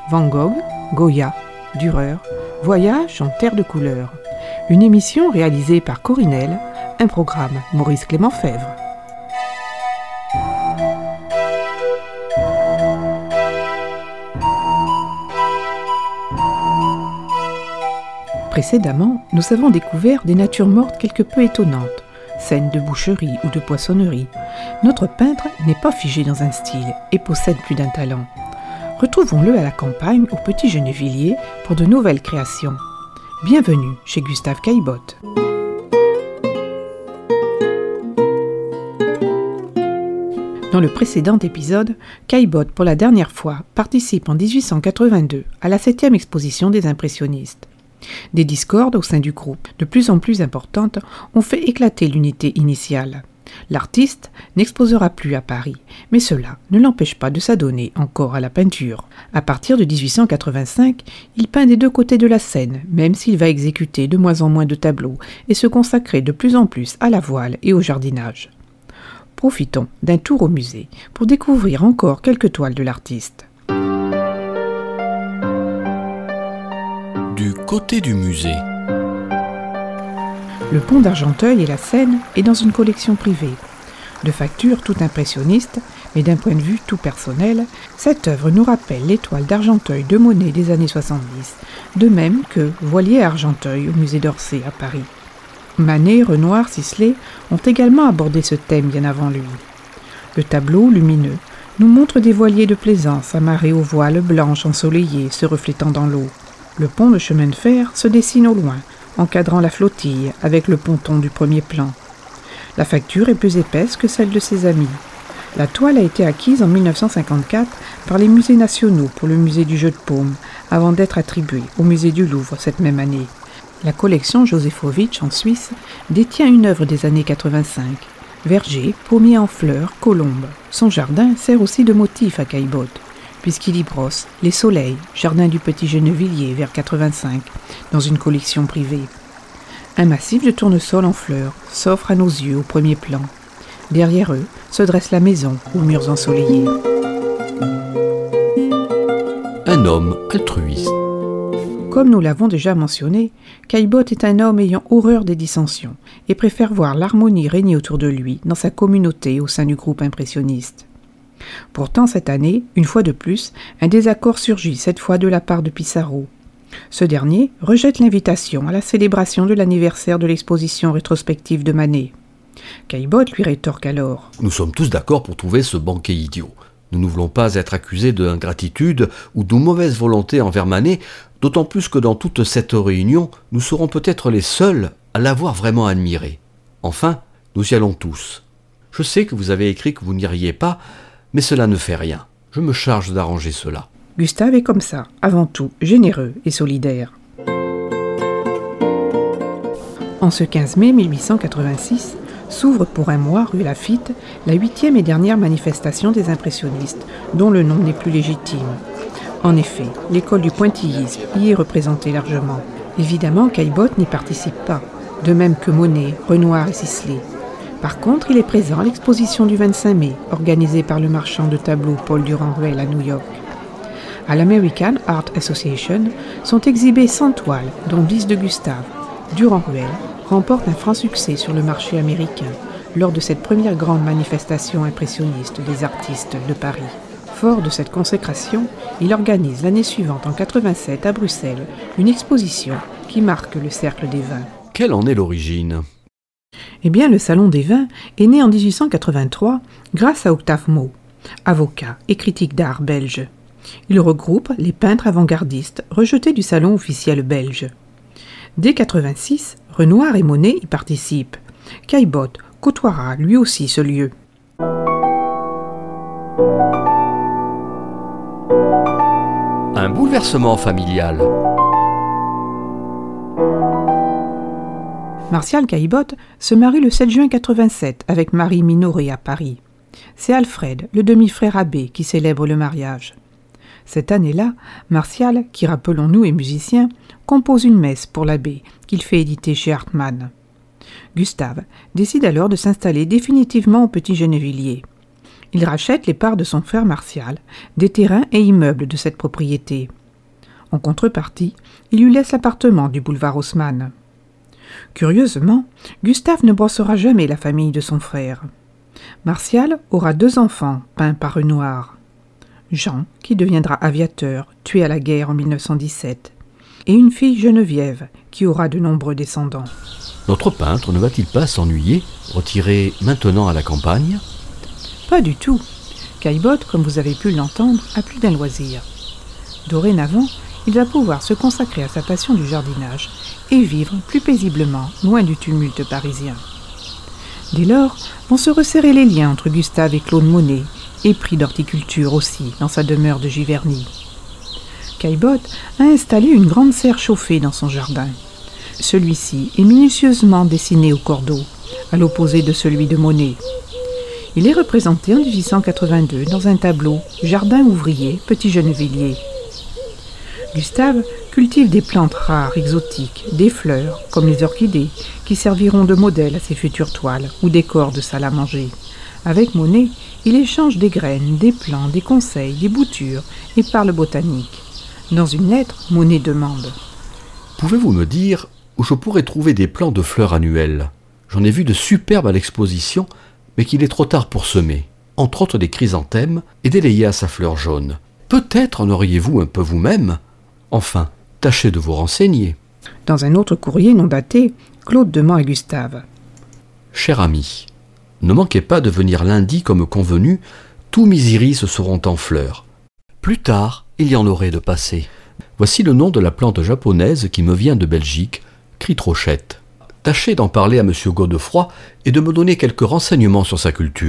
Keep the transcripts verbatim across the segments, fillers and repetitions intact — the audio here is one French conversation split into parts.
Van Gogh, Goya, Dürer, Voyage en terre de couleurs. Une émission réalisée par Corinel, un programme Maurice Clément Fèvre. Précédemment, nous avons découvert des natures mortes quelque peu étonnantes, scènes de boucherie ou de poissonnerie. Notre peintre n'est pas figé dans un style et possède plus d'un talent. Retrouvons-le à la campagne au Petit Gennevilliers pour de nouvelles créations. Bienvenue chez Gustave Caillebotte. Dans le précédent épisode, Caillebotte, pour la dernière fois, participe en dix-huit cent quatre-vingt-deux à la septième exposition des impressionnistes. Des discordes au sein du groupe, de plus en plus importantes, ont fait éclater l'unité initiale. L'artiste n'exposera plus à Paris, mais cela ne l'empêche pas de s'adonner encore à la peinture. À partir de dix-huit cent quatre-vingt-cinq, il peint des deux côtés de la scène, même s'il va exécuter de moins en moins de tableaux et se consacrer de plus en plus à la voile et au jardinage. Profitons d'un tour au musée pour découvrir encore quelques toiles de l'artiste. Du côté du musée. Le pont d'Argenteuil et la Seine est dans une collection privée. De facture tout impressionniste, mais d'un point de vue tout personnel, cette œuvre nous rappelle l'étoile d'Argenteuil de Monet des années soixante-dix, de même que Voilier à Argenteuil au musée d'Orsay à Paris. Manet, Renoir, Sisley ont également abordé ce thème bien avant lui. Le tableau, lumineux, nous montre des voiliers de plaisance amarrés aux voiles blanches ensoleillées se reflétant dans l'eau. Le pont de chemin de fer se dessine au loin, encadrant la flottille avec le ponton du premier plan. La facture est plus épaisse que celle de ses amis. La toile a été acquise en mille neuf cent cinquante-quatre par les musées nationaux pour le musée du jeu de paume, avant d'être attribuée au musée du Louvre cette même année. La collection Josefowicz en Suisse détient une œuvre des années quatre-vingt-cinq. Verger, pommier en fleurs, colombe. Son jardin sert aussi de motif à Caillebotte, puisqu'il y brosse les soleils, jardin du Petit Gennevilliers vers quatre-vingt-cinq, dans une collection privée. Un massif de tournesols en fleurs s'offre à nos yeux au premier plan. Derrière eux se dresse la maison aux murs ensoleillés. Un homme altruiste. Comme nous l'avons déjà mentionné, Caillebotte est un homme ayant horreur des dissensions et préfère voir l'harmonie régner autour de lui dans sa communauté au sein du groupe impressionniste. Pourtant, cette année, une fois de plus, un désaccord surgit, cette fois de la part de Pissarro. Ce dernier rejette l'invitation à la célébration de l'anniversaire de l'exposition rétrospective de Manet. Caillebotte lui rétorque alors « Nous sommes tous d'accord pour trouver ce banquet idiot. Nous ne voulons pas être accusés d'ingratitude ou de mauvaise volonté envers Manet, d'autant plus que dans toute cette réunion, nous serons peut-être les seuls à l'avoir vraiment admiré. Enfin, nous y allons tous. Je sais que vous avez écrit que vous n'iriez pas, mais cela ne fait rien. Je me charge d'arranger cela. » Gustave est comme ça, avant tout, généreux et solidaire. En ce quinze mai mille huit cent quatre-vingt-six, s'ouvre pour un mois, rue Laffitte, la huitième et dernière manifestation des impressionnistes, dont le nom n'est plus légitime. En effet, l'école du pointillisme y est représentée largement. Évidemment, Caillebotte n'y participe pas, de même que Monet, Renoir et Sisley. Par contre, il est présent à l'exposition du vingt-cinq mai, organisée par le marchand de tableaux Paul Durand-Ruel à New York. À l'American Art Association sont exhibées cent toiles, dont dix de Gustave. Durand-Ruel remporte un franc succès sur le marché américain lors de cette première grande manifestation impressionniste des artistes de Paris. Fort de cette consécration, il organise l'année suivante, en quatre-vingt-sept, à Bruxelles, une exposition qui marque le Cercle des Vins. Quelle en est l'origine ? Eh bien, le Salon des Vins est né en dix-huit cent quatre-vingt-trois grâce à Octave Mault, avocat et critique d'art belge. Il regroupe les peintres avant-gardistes rejetés du salon officiel belge. Dès quatre-vingt-six, Renoir et Monet y participent. Caillebotte côtoiera lui aussi ce lieu. Un bouleversement familial. Martial Caillebotte se marie le sept juin quatre-vingt-sept avec Marie Minoret à Paris. C'est Alfred, le demi-frère abbé, qui célèbre le mariage. Cette année-là, Martial, qui rappelons-nous est musicien, compose une messe pour l'abbé, qu'il fait éditer chez Hartmann. Gustave décide alors de s'installer définitivement au Petit Gennevilliers. Il rachète les parts de son frère Martial, des terrains et immeubles de cette propriété. En contrepartie, il lui laisse l'appartement du boulevard Haussmann. Curieusement, Gustave ne brossera jamais la famille de son frère. Martial aura deux enfants peints par Renoir. Jean, qui deviendra aviateur, tué à la guerre en mille neuf cent dix-sept, et une fille Geneviève, qui aura de nombreux descendants. Notre peintre ne va-t-il pas s'ennuyer, retiré maintenant à la campagne ? Pas du tout. Caillebotte, comme vous avez pu l'entendre, a plus d'un loisir. Dorénavant, il va pouvoir se consacrer à sa passion du jardinage et vivre plus paisiblement, loin du tumulte parisien. Dès lors, vont se resserrer les liens entre Gustave et Claude Monet, épris d'horticulture aussi, dans sa demeure de Giverny. Caillebotte a installé une grande serre chauffée dans son jardin. Celui-ci est minutieusement dessiné au cordeau, à l'opposé de celui de Monet. Il est représenté en dix-huit cent quatre-vingt-deux dans un tableau « Jardin ouvrier, Petit Gennevilliers ». Gustave cultive des plantes rares, exotiques, des fleurs, comme les orchidées, qui serviront de modèle à ses futures toiles ou décors de salle à manger. Avec Monet, il échange des graines, des plants, des conseils, des boutures et parle botanique. Dans une lettre, Monet demande « Pouvez-vous me dire où je pourrais trouver des plants de fleurs annuelles ? J'en ai vu de superbes à l'exposition, mais qu'il est trop tard pour semer, entre autres des chrysanthèmes et des léas à fleurs jaunes. Peut-être en auriez-vous un peu vous-même ? Enfin, tâchez de vous renseigner. » Dans un autre courrier non daté, Claude demande à Gustave « Cher ami, ne manquez pas de venir lundi comme convenu, tous mes iris seront en fleurs. Plus tard, il y en aurait de passés. Voici le nom de la plante japonaise qui me vient de Belgique, Critrochette. Tâchez d'en parler à M. Godefroy et de me donner quelques renseignements sur sa culture. »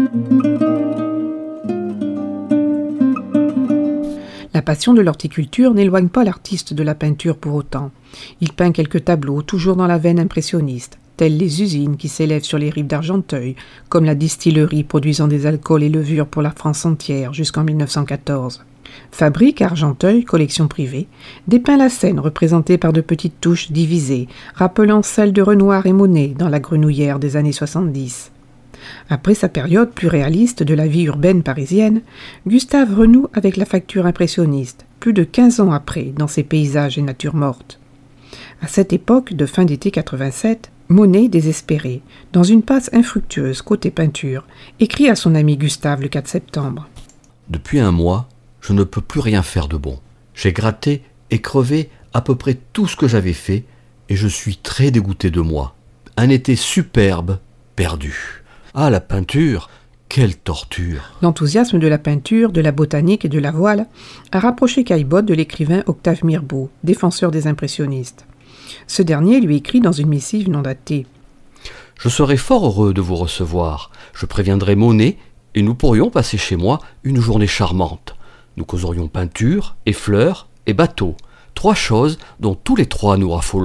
La passion de l'horticulture n'éloigne pas l'artiste de la peinture pour autant. Il peint quelques tableaux, toujours dans la veine impressionniste, telles les usines qui s'élèvent sur les rives d'Argenteuil, comme la distillerie produisant des alcools et levures pour la France entière jusqu'en mille neuf cent quatorze. Fabrique à Argenteuil, collection privée, dépeint la scène représentée par de petites touches divisées, rappelant celle de Renoir et Monet dans la grenouillère des années soixante-dix. Après sa période plus réaliste de la vie urbaine parisienne, Gustave renoue avec la facture impressionniste, plus de quinze ans après, dans ses paysages et natures mortes. À cette époque de fin d'été quatre-vingt-sept, Monet, désespéré, dans une passe infructueuse côté peinture, écrit à son ami Gustave le quatre septembre. « Depuis un mois, je ne peux plus rien faire de bon. J'ai gratté et crevé à peu près tout ce que j'avais fait et je suis très dégoûté de moi. Un été superbe, perdu. Ah, la peinture, quelle torture !» L'enthousiasme de la peinture, de la botanique et de la voile a rapproché Caillebotte de l'écrivain Octave Mirbeau, défenseur des impressionnistes. Ce dernier lui écrit dans une missive non datée. « Je serai fort heureux de vous recevoir. Je préviendrai Monet et nous pourrions passer chez moi une journée charmante. Nous causerions peinture et fleurs et bateaux, trois choses dont tous les trois nous raffolons. »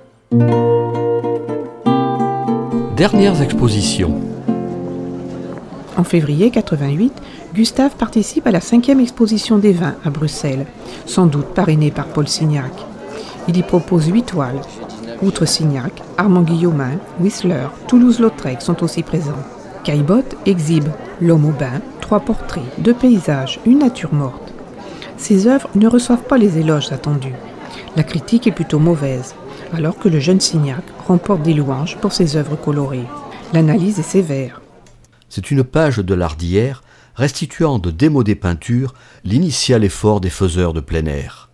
Dernières expositions. En février quatre-vingt-huit, Gustave participe à la cinquième exposition des vins à Bruxelles, sans doute parrainée par Paul Signac. Il y propose huit toiles. Outre Signac, Armand Guillaumin, Whistler, Toulouse-Lautrec sont aussi présents. Caillebotte exhibe L'homme au bain, trois portraits, deux paysages, une nature morte. Ses œuvres ne reçoivent pas les éloges attendus. La critique est plutôt mauvaise, alors que le jeune Signac remporte des louanges pour ses œuvres colorées. L'analyse est sévère. C'est une page de l'art d'hier, restituant de démodées peintures l'initial effort des faiseurs de plein air.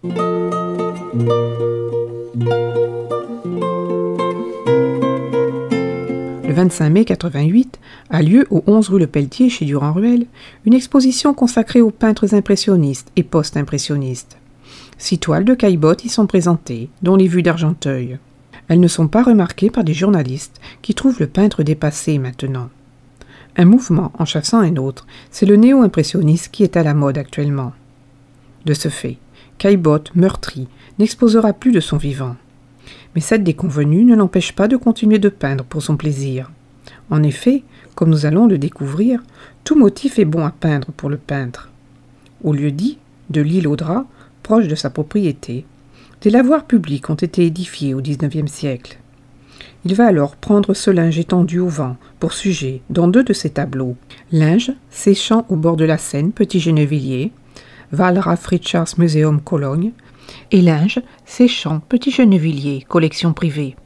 Le vingt-cinq mai quatre-vingt-huit a lieu au onze rue Le Pelletier chez Durand-Ruel une exposition consacrée aux peintres impressionnistes et post-impressionnistes. Six toiles de Caillebotte y sont présentées, dont les vues d'Argenteuil. Elles ne sont pas remarquées par des journalistes qui trouvent le peintre dépassé maintenant. Un mouvement en chassant un autre, c'est le néo-impressionnisme qui est à la mode actuellement. De ce fait, Caillebotte, meurtri, n'exposera plus de son vivant. Mais cette déconvenue ne l'empêche pas de continuer de peindre pour son plaisir. En effet, comme nous allons le découvrir, tout motif est bon à peindre pour le peintre. Au lieu dit, de l'île aux draps, proche de sa propriété, des lavoirs publics ont été édifiés au dix-neuvième siècle. Il va alors prendre ce linge étendu au vent pour sujet dans deux de ses tableaux. Linge séchant au bord de la Seine, Petit Gennevilliers, Wallraf Richards Museum, Cologne, et Linge, Séchant, Petit Gennevilliers, collection privée.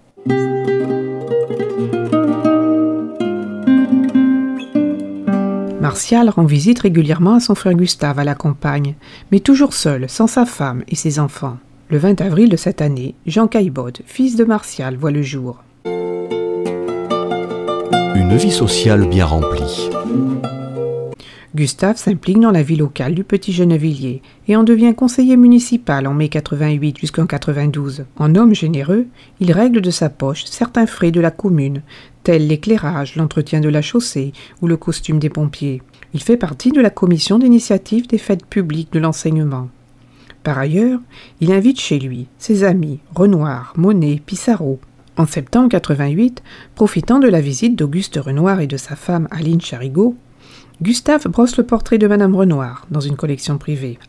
Martial rend visite régulièrement à son frère Gustave à la campagne, mais toujours seul, sans sa femme et ses enfants. Le vingt avril de cette année, Jean Caillebotte, fils de Martial, voit le jour. Une vie sociale bien remplie. Gustave s'implique dans la vie locale du Petit Gennevilliers et en devient conseiller municipal en mai quatre-vingt-huit jusqu'en quatre-vingt-douze. En homme généreux, il règle de sa poche certains frais de la commune, tels l'éclairage, l'entretien de la chaussée ou le costume des pompiers. Il fait partie de la commission d'initiative des fêtes publiques de l'enseignement. Par ailleurs, il invite chez lui ses amis Renoir, Monet, Pissarro. En septembre quatre-vingt-huit, profitant de la visite d'Auguste Renoir et de sa femme Aline Charigot, Gustave brosse le portrait de Madame Renoir dans une collection privée.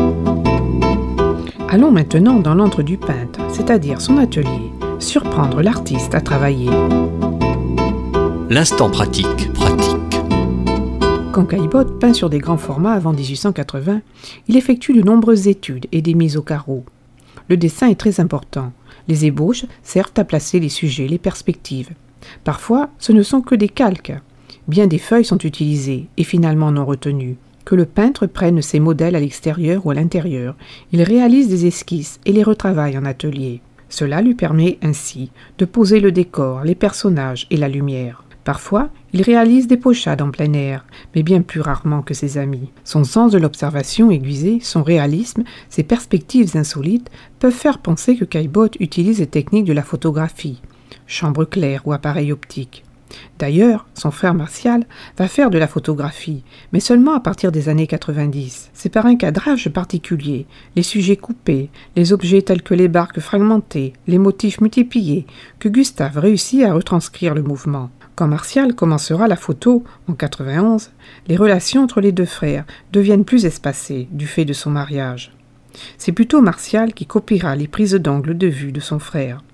Allons maintenant dans l'antre du peintre, c'est-à-dire son atelier, surprendre l'artiste à travailler. L'instant pratique, pratique. Quand Caillebotte peint sur des grands formats avant dix-huit cent quatre-vingts, il effectue de nombreuses études et des mises au carreau. Le dessin est très important. Les ébauches servent à placer les sujets, les perspectives. Parfois, ce ne sont que des calques. Bien des feuilles sont utilisées et finalement non retenues. Que le peintre prenne ses modèles à l'extérieur ou à l'intérieur, il réalise des esquisses et les retravaille en atelier. Cela lui permet ainsi de poser le décor, les personnages et la lumière. Parfois, il réalise des pochades en plein air, mais bien plus rarement que ses amis. Son sens de l'observation aiguisé, son réalisme, ses perspectives insolites peuvent faire penser que Caillebotte utilise les techniques de la photographie, chambre claire ou appareil optique. D'ailleurs, son frère Martial va faire de la photographie, mais seulement à partir des années quatre-vingt-dix. C'est par un cadrage particulier, les sujets coupés, les objets tels que les barques fragmentées, les motifs multipliés, que Gustave réussit à retranscrire le mouvement. Quand Martial commencera la photo, en quatre-vingt-onze, les relations entre les deux frères deviennent plus espacées du fait de son mariage. C'est plutôt Martial qui copiera les prises d'angle de vue de son frère.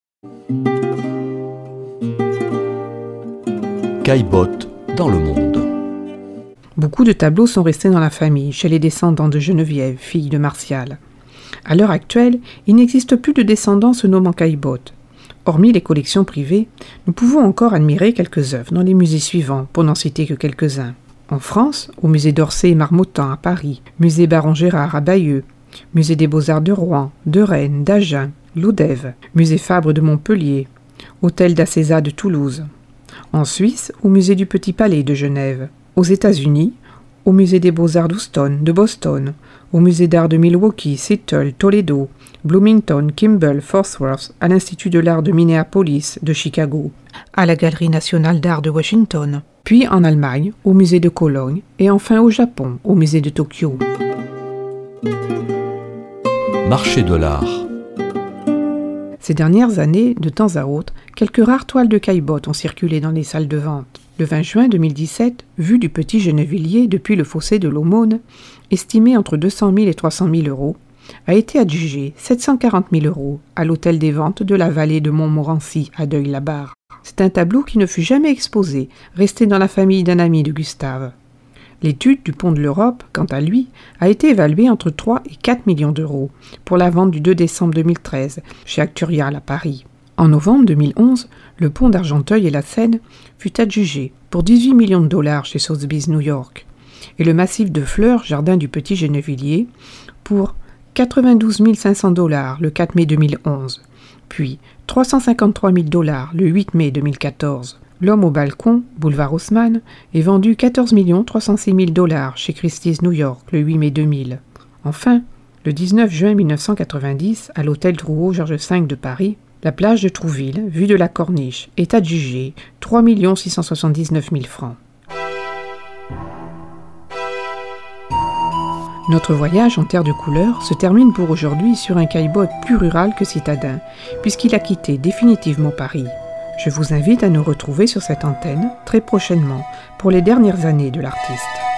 Caillebotte dans le monde. Beaucoup de tableaux sont restés dans la famille, chez les descendants de Geneviève, fille de Martial. À l'heure actuelle, il n'existe plus de descendants se nommant Caillebotte. Hormis les collections privées, nous pouvons encore admirer quelques œuvres dans les musées suivants, pour n'en citer que quelques-uns. En France, au musée d'Orsay et Marmottan à Paris, musée Baron Gérard à Bayeux, musée des Beaux-Arts de Rouen, de Rennes, d'Agen, Lodève, musée Fabre de Montpellier, hôtel d'Acéza de Toulouse. En Suisse, au musée du Petit Palais de Genève. Aux États-Unis, au musée des Beaux-Arts d'Houston, de Boston, au musée d'art de Milwaukee, Seattle, Toledo, Bloomington, Kimball, Fort Worth, à l'Institut de l'art de Minneapolis, de Chicago, à la Galerie nationale d'art de Washington, puis en Allemagne, au musée de Cologne, et enfin au Japon, au musée de Tokyo. Marché de l'art. Ces dernières années, de temps à autre, quelques rares toiles de Caillebotte ont circulé dans les salles de vente. Le vingt juin deux mille dix-sept, vue du Petit Gennevilliers depuis le fossé de l'Aumône, estimé entre deux cent mille et trois cent mille euros, a été adjugé sept cent quarante mille euros à l'hôtel des ventes de la vallée de Montmorency à Deuil-la-Barre. C'est un tableau qui ne fut jamais exposé, resté dans la famille d'un ami de Gustave. L'étude du Pont de l'Europe, quant à lui, a été évaluée entre trois et quatre millions d'euros pour la vente du deux décembre deux mille treize chez Acturial à Paris. En novembre deux mille onze, le pont d'Argenteuil et la Seine fut adjugé pour dix-huit millions de dollars chez Sotheby's New York et le massif de fleurs Jardin du Petit Gennevilliers pour quatre-vingt-douze mille cinq cents dollars le quatre mai deux mille onze, puis trois cent cinquante-trois mille dollars le huit mai deux mille quatorze. L'homme au balcon, boulevard Haussmann, est vendu quatorze millions trois cent six mille dollars chez Christie's New York le huit mai deux mille. Enfin, le dix-neuf juin mille neuf cent quatre-vingt-dix, à l'hôtel Drouot Georges cinq de Paris, la plage de Trouville, vue de la Corniche, est adjugée trois millions six cent soixante-dix-neuf mille francs. Notre voyage en terre de couleur se termine pour aujourd'hui sur un Caillebotte plus rural que citadin, puisqu'il a quitté définitivement Paris. Je vous invite à nous retrouver sur cette antenne très prochainement pour les dernières années de l'artiste.